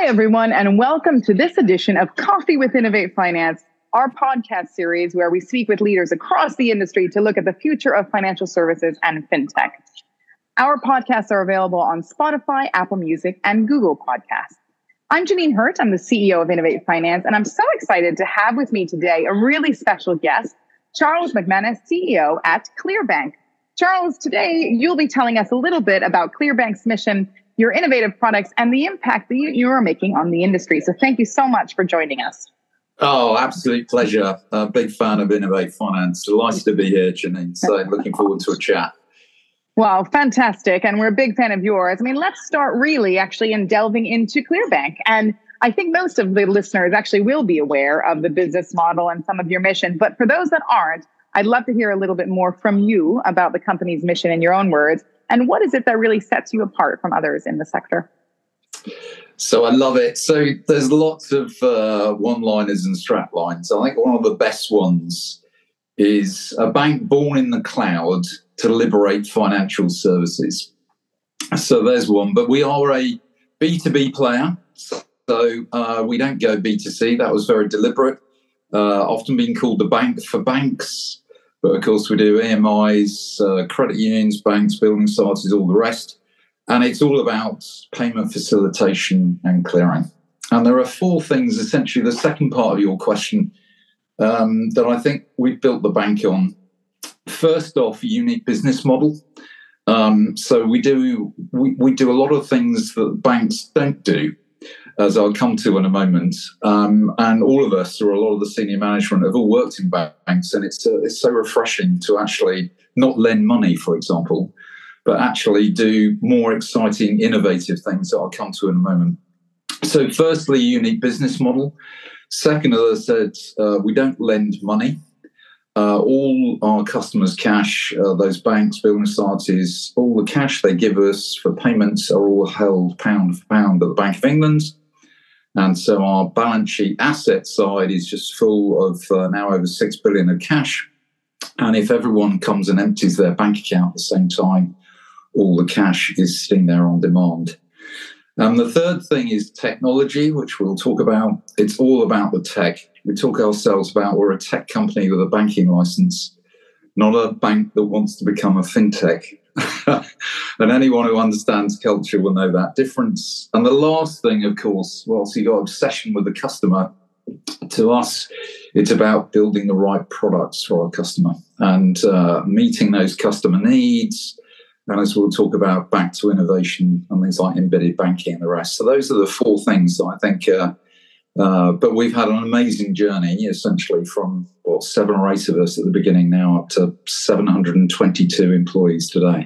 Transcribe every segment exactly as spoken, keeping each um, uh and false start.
Hi, everyone, and welcome to this edition of Coffee with Innovate Finance, our podcast series where we speak with leaders across the industry to look at the future of financial services and fintech. Our podcasts are available on Spotify, Apple Music, and Google Podcasts. I'm Janine Hurt. I'm the C E O of Innovate Finance, and I'm so excited to have with me today a really special guest, Charles McManus, C E O at ClearBank. Charles, today you'll be telling us a little bit about ClearBank's mission, your innovative products, and the impact that you, you are making on the industry. So thank you so much for joining us. Oh, absolute pleasure. A big fan of Innovate Finance. Delighted to be here, Janine. So looking forward to a chat. Wow, fantastic. And we're a big fan of yours. I mean, let's start really actually in delving into ClearBank. And I think most of the listeners actually will be aware of the business model and some of your mission. But for those that aren't, I'd love to hear a little bit more from you about the company's mission in your own words. And what is it that really sets you apart from others in the sector? So I love it. So there's lots of uh, one-liners and strap lines. I think one of the best ones is a bank born in the cloud to liberate financial services. So there's one. But we are a B two B player. So uh, we don't go B two C. That was very deliberate. Uh, often being called the bank for banks. But of course, we do E M Is, uh, credit unions, banks, building societies, all the rest. And it's all about payment facilitation and clearing. And there are four things, essentially, the second part of your question, um, that I think we've built the bank on. First off, a unique business model. Um, so we do we, we do a lot of things that banks don't do, as I'll come to in a moment. Um, and all of us, or a lot of the senior management, have all worked in banks, and it's uh, it's so refreshing to actually not lend money, for example, but actually do more exciting, innovative things that I'll come to in a moment. So firstly, a unique business model. Second, as I said, uh, we don't lend money. Uh, all our customers' cash, uh, those banks, building societies, all the cash they give us for payments are all held pound for pound at the Bank of England. And so our balance sheet asset side is just full of uh, now over six billion of cash. And if everyone comes and empties their bank account at the same time, all the cash is sitting there on demand. And the third thing is technology, which we'll talk about. It's all about the tech. We talk ourselves about we're a tech company with a banking license, not a bank that wants to become a fintech. And anyone who understands culture will know that difference. And the last thing, of course, whilst you've got obsession with the customer, to us, it's about building the right products for our customer and uh, meeting those customer needs. And as we'll talk about, back to innovation and things like embedded banking and the rest. So those are the four things that I think, uh, uh, but we've had an amazing journey, essentially from, what, seven or eight of us at the beginning now up to seven hundred twenty-two employees today.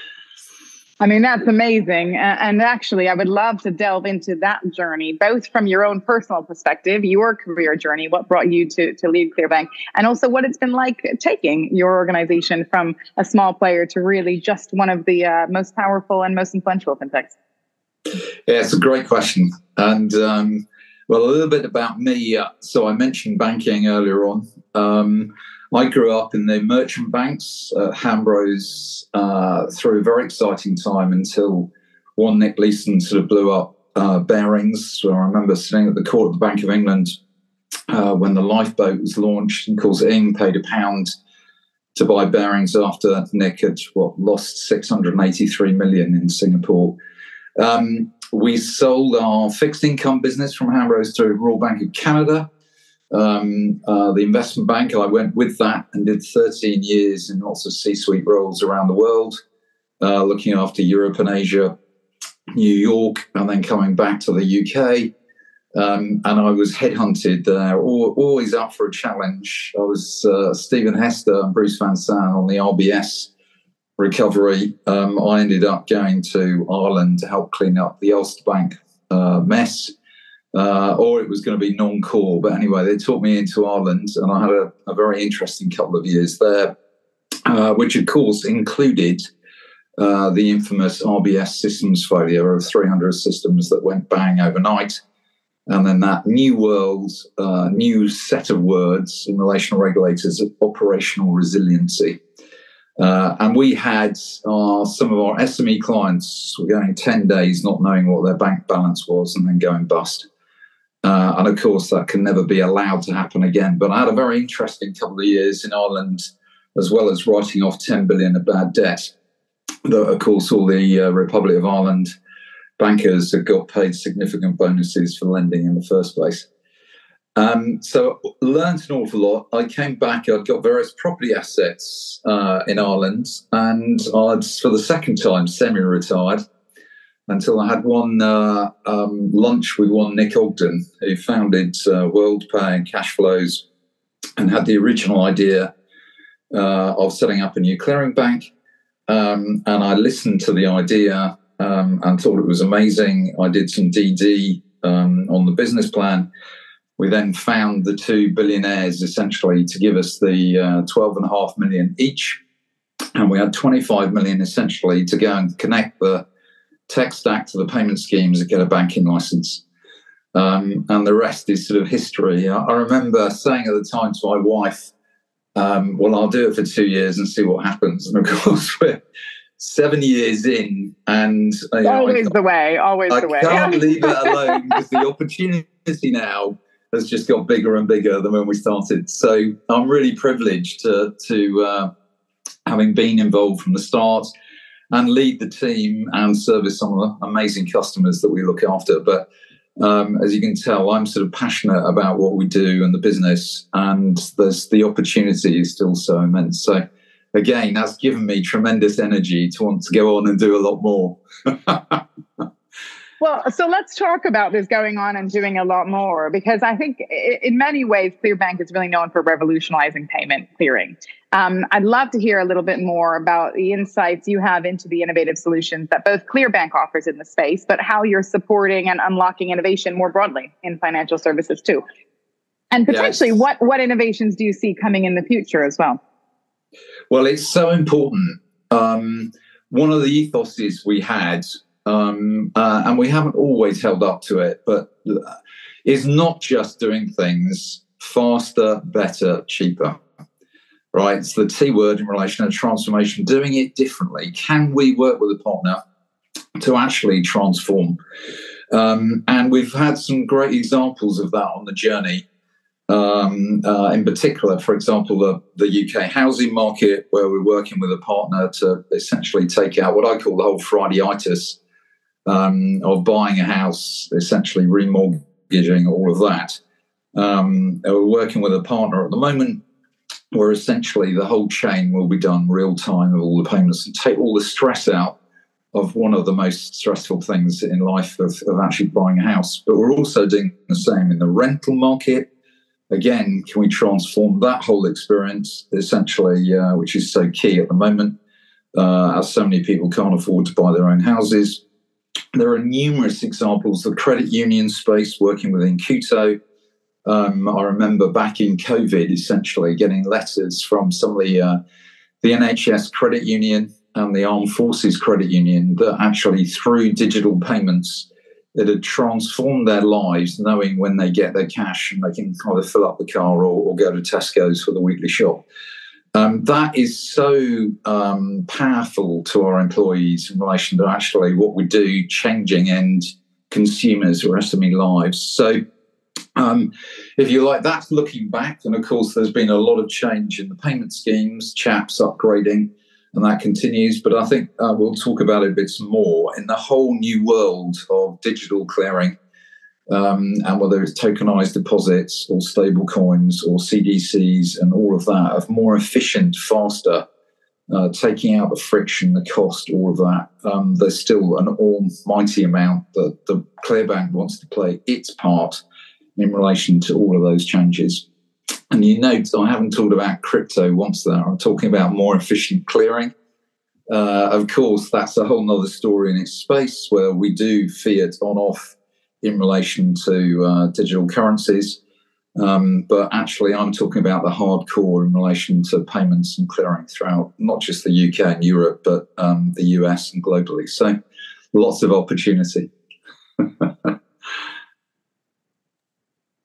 I mean, that's amazing. And actually, I would love to delve into that journey, both from your own personal perspective, your career journey, what brought you to, to lead ClearBank, and also what it's been like taking your organization from a small player to really just one of the uh, most powerful and most influential fintechs. Yeah, it's a great question. And, um, well, a little bit about me. Uh, so I mentioned banking earlier on. Um, I grew up in the merchant banks at Hambros uh, through a very exciting time until one Nick Leeson sort of blew up uh, Barings. So I remember sitting at the court of the Bank of England uh, when the lifeboat was launched. And of course, Ing paid a pound to buy Barings after Nick had what, lost six hundred eighty-three million in Singapore. Um, we sold our fixed income business from Hambros to Royal Bank of Canada. Um, uh, the investment bank, I went with that and did thirteen years in lots of C-suite roles around the world, uh, looking after Europe and Asia, New York, and then coming back to the U K. Um, and I was headhunted there, always up for a challenge. I was uh, Stephen Hester and Bruce Van Saan on the R B S recovery. Um, I ended up going to Ireland to help clean up the Ulster Bank uh, mess. Uh, or it was going to be non-core. But anyway, they took me into Ireland, and I had a, a very interesting couple of years there, uh, which, of course, included uh, the infamous R B S systems failure of three hundred systems that went bang overnight. And then that new world, uh, new set of words in relation to regulators of operational resiliency. Uh, and we had uh, some of our S M E clients were going ten days not knowing what their bank balance was and then going bust. Uh, and of course, that can never be allowed to happen again. But I had a very interesting couple of years in Ireland, as well as writing off ten billion of bad debt. That, of course, all the uh, Republic of Ireland bankers had got paid significant bonuses for lending in the first place. Um, so learned an awful lot. I came back, I'd got various property assets uh, in Ireland, and I'd, for the second time, semi-retired until I had one uh, um, lunch with one Nick Ogden, who founded uh, WorldPay and Cash Flows and had the original idea uh, of setting up a new clearing bank. Um, and I listened to the idea um, and thought it was amazing. I did some D D um, on the business plan. We then found the two billionaires essentially to give us the uh, twelve and a half million each. And we had twenty-five million essentially to go and connect the tech stack to the payment schemes and get a banking license. Um, and the rest is sort of history. I, I remember saying at the time to my wife, um, well, I'll do it for two years and see what happens. And of course, we're seven years in. And you know, always the way, always I the way. I can't leave it alone because the opportunity now has just got bigger and bigger than when we started. So I'm really privileged to, to uh, having been involved from the start and lead the team and service some of the amazing customers that we look after. But um, as you can tell, I'm sort of passionate about what we do and the business, and there's the opportunity is still so immense. So again, that's given me tremendous energy to want to go on and do a lot more. Well, so let's talk about this going on and doing a lot more, because I think in many ways, ClearBank is really known for revolutionizing payment clearing. Um, I'd love to hear a little bit more about the insights you have into the innovative solutions that both ClearBank offers in the space, but how you're supporting and unlocking innovation more broadly in financial services too. And potentially, yes. what, what innovations do you see coming in the future as well? Well, it's so important. Um, one of the ethoses we had Um, uh, and we haven't always held up to it, but is not just doing things faster, better, cheaper, right? It's the T word in relation to transformation, doing it differently. Can we work with a partner to actually transform? Um, and we've had some great examples of that on the journey. Um, uh, in particular, for example, the, the U K housing market, where we're working with a partner to essentially take out what I call the whole Friday-itis Um, of buying a house, essentially remortgaging, all of that. Um, we're working with a partner at the moment where essentially the whole chain will be done real time of all the payments and take all the stress out of one of the most stressful things in life of, of actually buying a house. But we're also doing the same in the rental market. Again, can we transform that whole experience, essentially, uh, which is so key at the moment, uh, as so many people can't afford to buy their own houses. There are numerous examples. The credit union space, working with Incuto. Um, I remember back in COVID, essentially getting letters from some of the uh, the N H S credit union and the Armed Forces credit union that actually, through digital payments, it had transformed their lives, knowing when they get their cash and they can either fill up the car or, or go to Tesco's for the weekly shop. Um, that is so um, powerful to our employees in relation to actually what we do, changing end consumers or S M E lives. So um, if you like, that's looking back. And of course, there's been a lot of change in the payment schemes, CHAPS upgrading, and that continues. But I think uh, we'll talk about it a bit more in the whole new world of digital clearing. Um, and whether it's tokenized deposits or stable coins or C D Cs and all of that, of more efficient, faster, uh, taking out the friction, the cost, all of that. Um, there's still an almighty amount that the ClearBank wants to play its part in relation to all of those changes. And you note I haven't talked about crypto once there. I'm talking about more efficient clearing. Uh, of course, that's a whole nother story in its space where we do fiat on-off in relation to uh, digital currencies. Um, but actually, I'm talking about the hardcore in relation to payments and clearing throughout not just the U K and Europe, but um, the U S and globally. So lots of opportunity.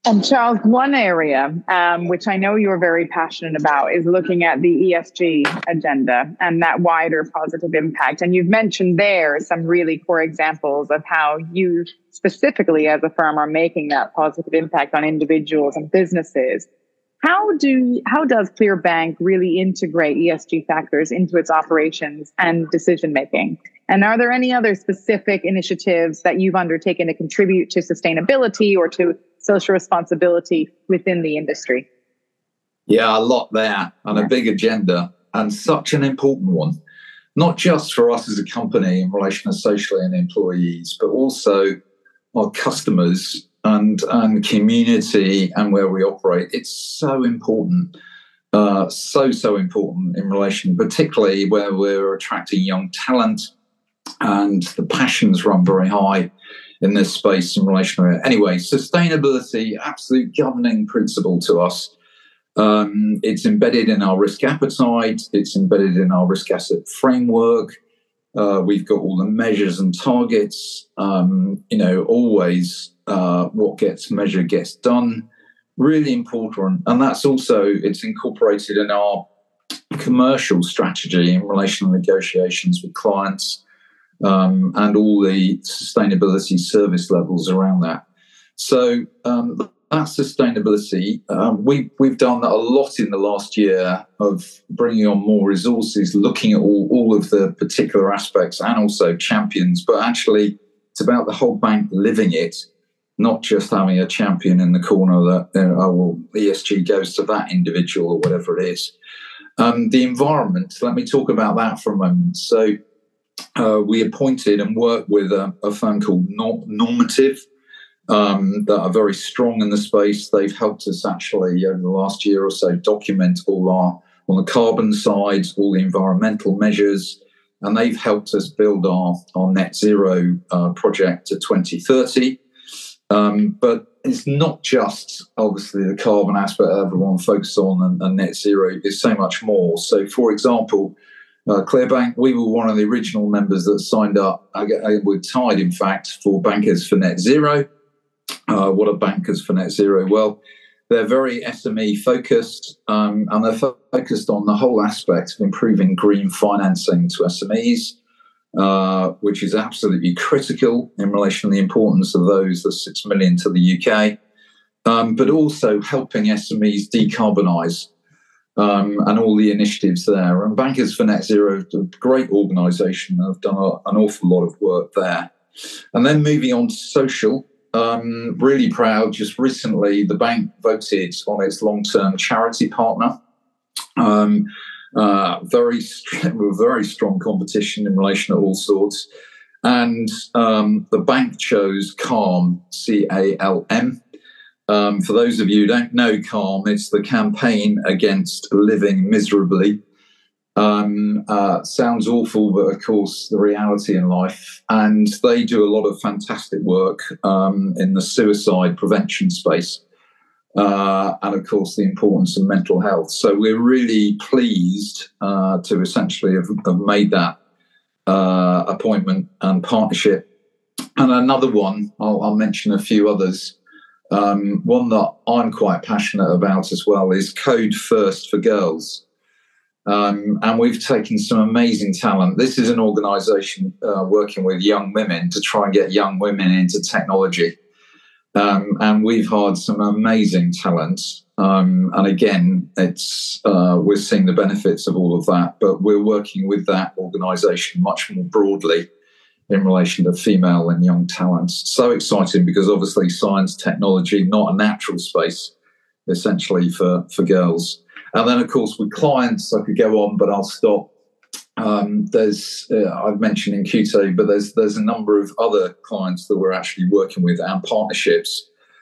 And Charles, one area um, which I know you're very passionate about is looking at the E S G agenda and that wider positive impact. And you've mentioned there some really core examples of how you specifically as a firm are making that positive impact on individuals and businesses. How do how does ClearBank really integrate E S G factors into its operations and decision making? And are there any other specific initiatives that you've undertaken to contribute to sustainability or to social responsibility within the industry? Yeah, a lot there and a big agenda and such an important one, not just for us as a company in relation to socially and employees, but also our customers and, and community and where we operate. It's so important, uh, so, so important in relation, particularly where we're attracting young talent and the passions run very high in this space in relation to it. Anyway, sustainability, absolute governing principle to us. Um, it's embedded in our risk appetite. It's embedded in our risk asset framework. Uh, we've got all the measures and targets. Um, you know, always uh, what gets measured gets done. Really important. And that's also, it's incorporated in our commercial strategy in relation to negotiations with clients. Um, and all the sustainability service levels around that. So um, that sustainability, um, we, we've done a lot in the last year of bringing on more resources, looking at all, all of the particular aspects and also champions, but actually it's about the whole bank living it, not just having a champion in the corner that, you know, oh, well, E S G goes to that individual or whatever it is. Um, the environment, let me talk about that for a moment. So Uh, we appointed and worked with a, a firm called Normative um, that are very strong in the space. They've helped us actually over the last year or so document all our, on the carbon side, all the environmental measures, and they've helped us build our, our net zero uh, project to twenty thirty. Um, but it's not just obviously the carbon aspect that everyone focuses on and, and net zero, is so much more. So for example, Uh, ClearBank, we were one of the original members that signed up. I get, I, we're tied, in fact, for Bankers for Net Zero. Uh, what are Bankers for Net Zero? Well, they're very S M E focused, um, and they're fo- focused on the whole aspect of improving green financing to S M Es, uh, which is absolutely critical in relation to the importance of those, the six million to the U K, um, but also helping S M Es decarbonise. Um, and all the initiatives there. And Bankers for Net Zero, a great organisation, have done a, an awful lot of work there. And then moving on to social, um, really proud, just recently the bank voted on its long-term charity partner. Um, uh, very, very strong competition in relation to all sorts. And um, the bank chose CALM, C A L M. Um, for those of you who don't know CALM, it's the Campaign Against Living Miserably. Um, uh, sounds awful, but of course, the reality in life. And they do a lot of fantastic work um, in the suicide prevention space. Uh, and of course, the importance of mental health. So we're really pleased uh, to essentially have, have made that uh, appointment and partnership. And another one, I'll, I'll mention a few others. Um, one that I'm quite passionate about as well is Code First for Girls. Um, and we've taken some amazing talent. This is an organisation uh, working with young women to try and get young women into technology. Um, and we've hired some amazing talent. Um, and again, it's uh, we're seeing the benefits of all of that, but we're working with that organisation much more broadly in relation to female and young talents. So exciting because obviously science, technology, not a natural space, essentially for, for girls. And then, of course, with clients, I could go on, but I'll stop. Um, there's, uh, I've mentioned in Q T E, but there's there's a number of other clients that we're actually working with and partnerships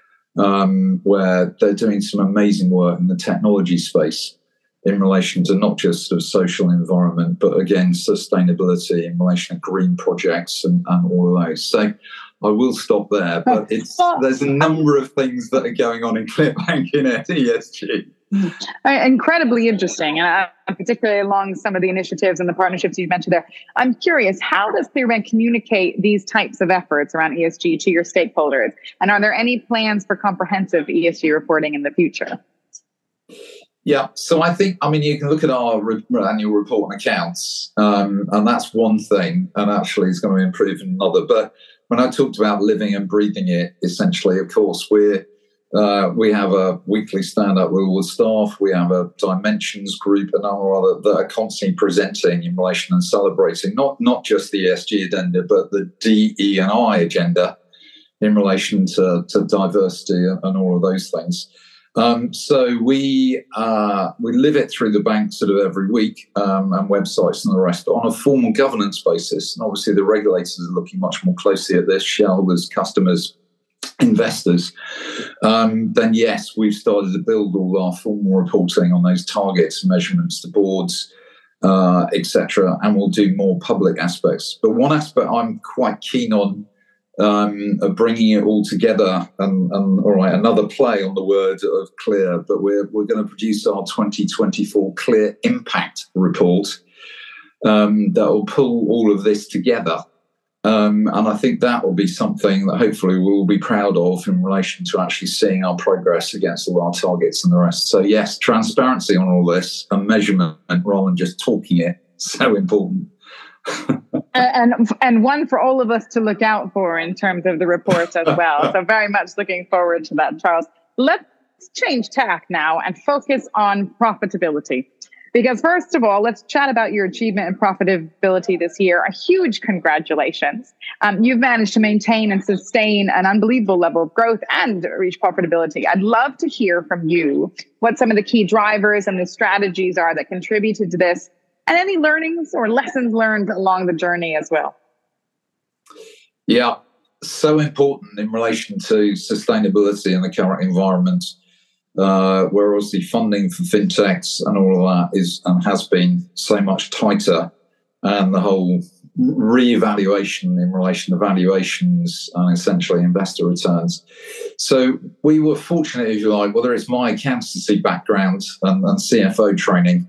um, where they're doing some amazing work in the technology space in relation to not just sort of social environment, but again, sustainability in relation to green projects and, and all of those. So I will stop there, but it's there's a number of things that are going on in ClearBank in E S G. Uh, incredibly interesting, and uh, particularly along some of the initiatives and the partnerships you mentioned there. I'm curious, how does ClearBank communicate these types of efforts around E S G to your stakeholders? And are there any plans for comprehensive E S G reporting in the future? Yeah, so I think, I mean, you can look at our re- annual report and accounts, um, and that's one thing, and actually it's going to improve another. But when I talked about living and breathing it, essentially, of course, we're Uh, we have a weekly stand-up with all the staff. We have a Dimensions group and other that are constantly presenting in relation and celebrating not, not just the E S G agenda, but the D E and I agenda in relation to, to diversity and all of those things. Um, so we uh, we live it through the bank sort of every week um, and websites and the rest, but on a formal governance basis. And obviously the regulators are looking much more closely at this, shareholders, customers, investors, um, then yes, we've started to build all our formal reporting on those targets, measurements, the boards, uh, et cetera, and we'll do more public aspects. But one aspect I'm quite keen on um, of bringing it all together, and, and all right, another play on the word of clear, but we're we're going to produce our twenty twenty-four Clear Impact Report um, that will pull all of this together. Um, and I think that will be something that hopefully we'll be proud of in relation to actually seeing our progress against all our targets and the rest. So yes, transparency on all this and measurement rather than just talking it, so important. and and one for all of us to look out for in terms of the report as well. So very much looking forward to that, Charles. Let's change tack now and focus on profitability. Because first of all, let's chat about your achievement and profitability this year. A huge congratulations. Um, you've managed to maintain and sustain an unbelievable level of growth and reach profitability. I'd love to hear from you what some of the key drivers and the strategies are that contributed to this, and any learnings or lessons learned along the journey as well. Yeah, so important in relation to sustainability in the current environment. Uh, where obviously funding for fintechs and all of that is and has been so much tighter, and the whole re-evaluation in relation to valuations and essentially investor returns. So we were fortunate, if you like, whether it's my accountancy background and, and C F O training,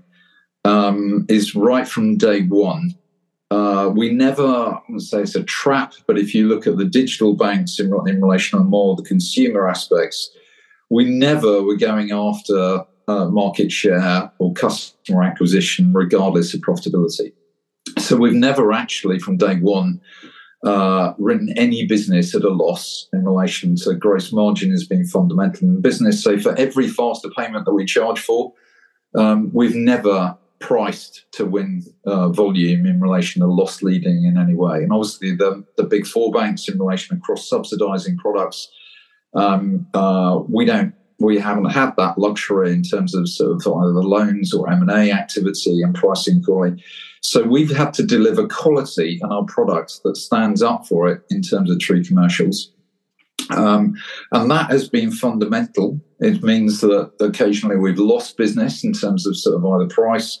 um, is right from day one. Uh, we never, I wouldn't say it's a trap, but if you look at the digital banks in, in relation to more the consumer aspects, we never were going after uh, market share or customer acquisition, regardless of profitability. So we've never actually, from day one, uh, written any business at a loss in relation to gross margin as being fundamental in the business. So for every faster payment that we charge for, um, we've never priced to win uh, volume in relation to loss leading in any way. And obviously the, the big four banks in relation to cross-subsidizing products, Um, uh, we don't, we haven't had that luxury in terms of sort of either loans or M and A activity and pricing quality. So we've had to deliver quality in our product that stands up for it in terms of true commercials. Um, and that has been fundamental. It means that occasionally we've lost business in terms of sort of either price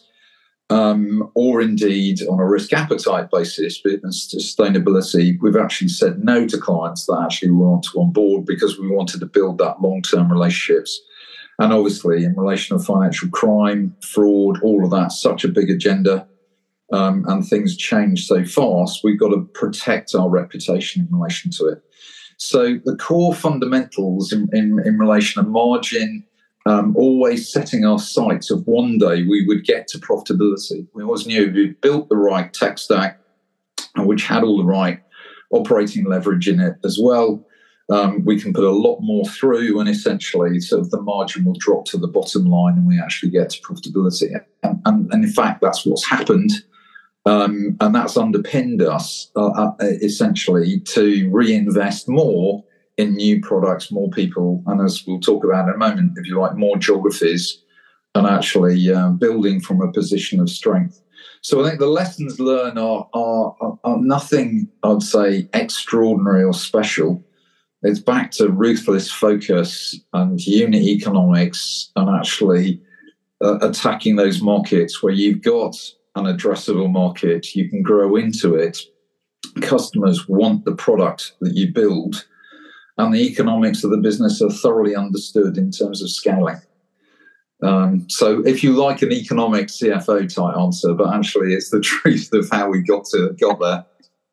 Um, or indeed on a risk appetite basis, business sustainability, we've actually said no to clients that actually we want to onboard because we wanted to build that long-term relationships. And obviously in relation to financial crime, fraud, all of that, such a big agenda, um, and things change so fast, we've got to protect our reputation in relation to it. So the core fundamentals in, in, in relation to margin, Um, always setting our sights of one day we would get to profitability. We always knew we'd built the right tech stack, which had all the right operating leverage in it as well. Um, we can put a lot more through, and essentially sort of the margin will drop to the bottom line and we actually get to profitability. And, and, and in fact, that's what's happened. Um, and that's underpinned us uh, uh, essentially to reinvest more in new products, more people, and as we'll talk about in a moment, if you like, more geographies, and actually uh, building from a position of strength. So I think the lessons learned are, are, are nothing, I'd say, extraordinary or special. It's back to ruthless focus and unit economics and actually uh, attacking those markets where you've got an addressable market, you can grow into it, customers want the product that you build, and the economics of the business are thoroughly understood in terms of scaling. Um, so if you like an economic C F O type answer, but actually it's the truth of how we got to got there.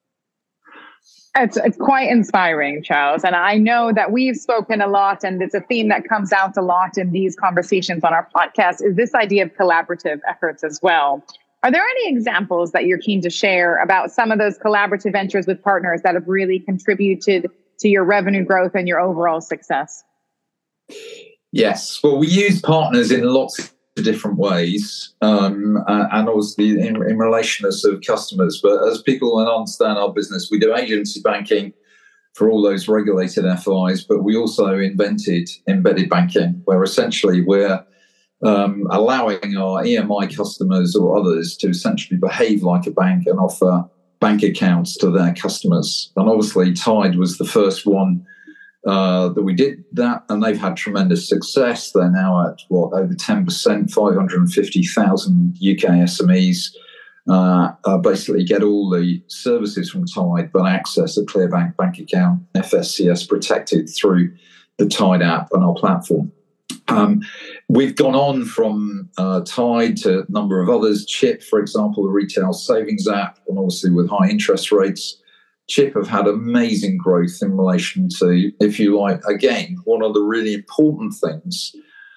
It's, it's quite inspiring, Charles. And I know that we've spoken a lot, and it's a theme that comes out a lot in these conversations on our podcast, is this idea of collaborative efforts as well. Are there any examples that you're keen to share about some of those collaborative ventures with partners that have really contributed to your revenue growth and your overall success? Yes. Well, we use partners in lots of different ways, um, and obviously in, in relation to sort of customers. But as people understand our business, we do agency banking for all those regulated F Is, but we also invented embedded banking, where essentially we're um, allowing our E M I customers or others to essentially behave like a bank and offer bank accounts to their customers. And obviously Tide was the first one Uh, that we did that, and they've had tremendous success. They're now at what, over ten percent, five hundred fifty thousand U K S M Es uh, uh, basically get all the services from Tide, but access a ClearBank bank account, F S C S protected through the Tide app and our platform. Um, we've gone on from uh, Tide to a number of others. Chip, for example, the retail savings app, and obviously with high interest rates, Chip have had amazing growth in relation to, if you like, again, one of the really important things,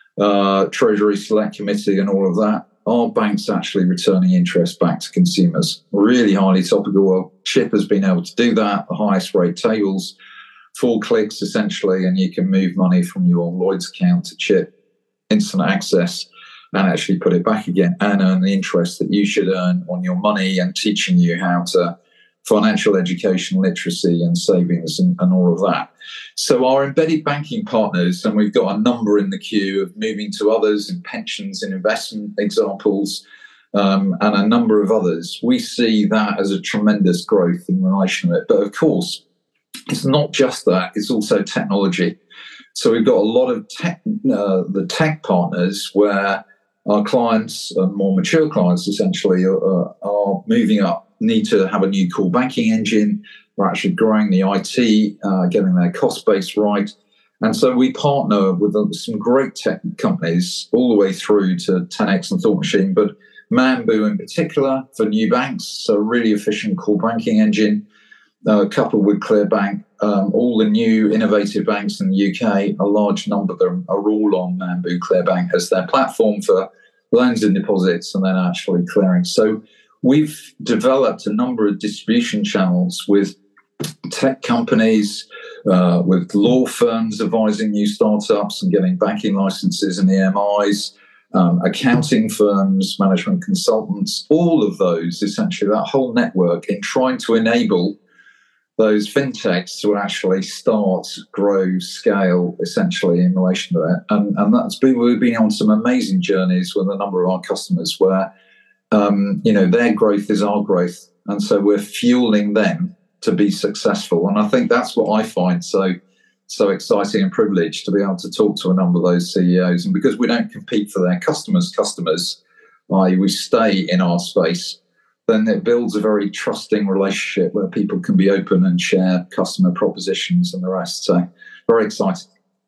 uh, Treasury Select Committee and all of that, are banks actually returning interest back to consumers? Really highly topical. Well, Chip has been able to do that, the highest rate tables, four clicks essentially, and you can move money from your Lloyds account to Chip, instant access, and actually put it back again and earn the interest that you should earn on your money, and teaching you how to financial education, literacy and savings and, and all of that. So our embedded banking partners, and we've got a number in the queue of moving to others in pensions and investment examples, um, and a number of others, we see that as a tremendous growth in relation to it. But of course, it's not just that, it's also technology. So we've got a lot of tech, uh, the tech partners where our clients, uh, more mature clients essentially, are, are moving up, need to have a new core banking engine. We're actually growing the I T, uh, getting their cost base right. And so we partner with some great tech companies all the way through to ten X and Thought Machine, but Mambu in particular for new banks, so really efficient core banking engine, uh, coupled with ClearBank. Um, all the new innovative banks in the U K, a large number of them are all on Mambu ClearBank as their platform for loans and deposits and then actually clearing. So we've developed a number of distribution channels with tech companies, uh, with law firms advising new startups and getting banking licenses and E M Is, um, accounting firms, management consultants, all of those, essentially that whole network, in trying to enable those fintechs to actually start, grow, scale, essentially in relation to that. And, and that's been, we've been on some amazing journeys with a number of our customers where Um, you know, their growth is our growth. And so we're fueling them to be successful. And I think that's what I find so so exciting and privileged, to be able to talk to a number of those C E Os. And because we don't compete for their customers' customers, that is we stay in our space, then it builds a very trusting relationship where people can be open and share customer propositions and the rest. So very exciting.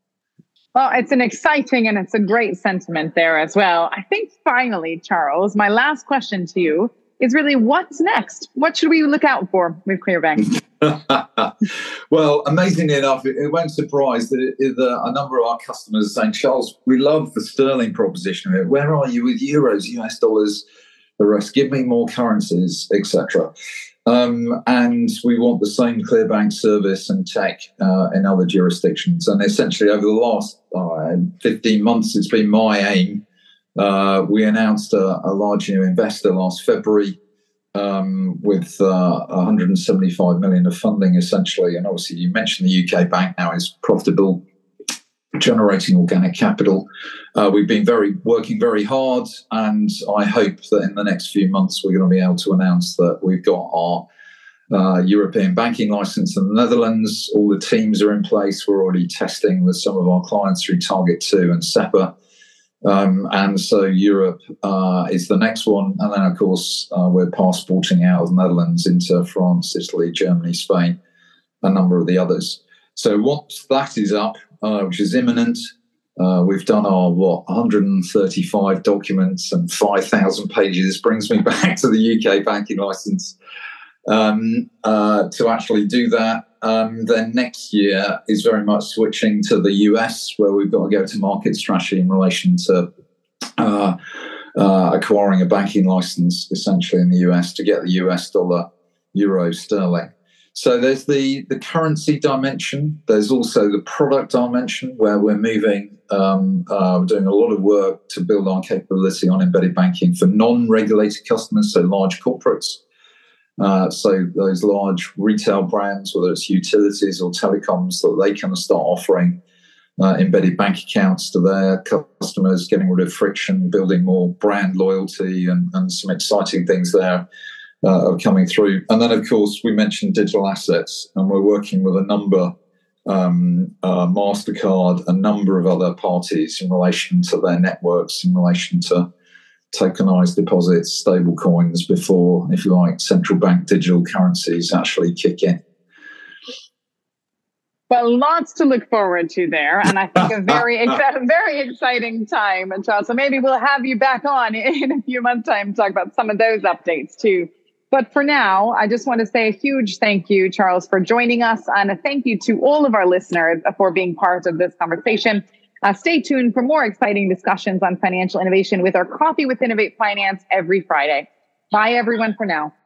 Well, it's an exciting and it's a great sentiment there as well. I think finally, Charles, my last question to you is really, what's next? What should we look out for with ClearBank? Well, amazingly enough, it, it won't surprise that, it, it, that a number of our customers are saying, Charles, we love the sterling proposition. Where are you with euros, U S dollars, the rest? Give me more currencies, et cetera. Um, and we want the same ClearBank service and tech uh, in other jurisdictions. And essentially, over the last uh, fifteen months, it's been my aim. Uh, we announced a, a large new investor last February um, with uh, one hundred seventy-five million of funding, essentially. And obviously, you mentioned the U K bank now is profitable, generating organic capital. Uh, we've been very working very hard, and I hope that in the next few months we're going to be able to announce that we've got our uh, European banking license in the Netherlands. All the teams are in place. We're already testing with some of our clients through Target two and SEPA. Um, and so Europe uh, is the next one. And then, of course, uh, we're passporting out of the Netherlands into France, Italy, Germany, Spain, a number of the others. So once that is up, Uh, which is imminent, Uh, we've done our, what, one hundred thirty-five documents and five thousand pages. This brings me back to the U K banking license. Um, uh, to actually do that, um, then next year is very much switching to the U S, where we've got to go to market strategy in relation to uh, uh, acquiring a banking license, essentially in the U S, to get the U S dollar, euro, sterling. So there's the, the currency dimension. There's also the product dimension, where we're moving, um, uh, we're doing a lot of work to build our capability on embedded banking for non-regulated customers, so large corporates. Uh, so those large retail brands, whether it's utilities or telecoms, that they can start offering uh, embedded bank accounts to their customers, getting rid of friction, building more brand loyalty, and, and some exciting things there. Uh, are coming through. And then, of course, we mentioned digital assets, and we're working with a number, um, uh, MasterCard, a number of other parties in relation to their networks, in relation to tokenized deposits, stable coins, before, if you like, central bank digital currencies actually kick in. Well, lots to look forward to there, and I think a very, ex- very exciting time, Charles. So maybe we'll have you back on in a few months' time to talk about some of those updates too. But for now, I just want to say a huge thank you, Charles, for joining us, and a thank you to all of our listeners for being part of this conversation. Uh, stay tuned for more exciting discussions on financial innovation with our Coffee with Innovate Finance every Friday. Bye, everyone, for now.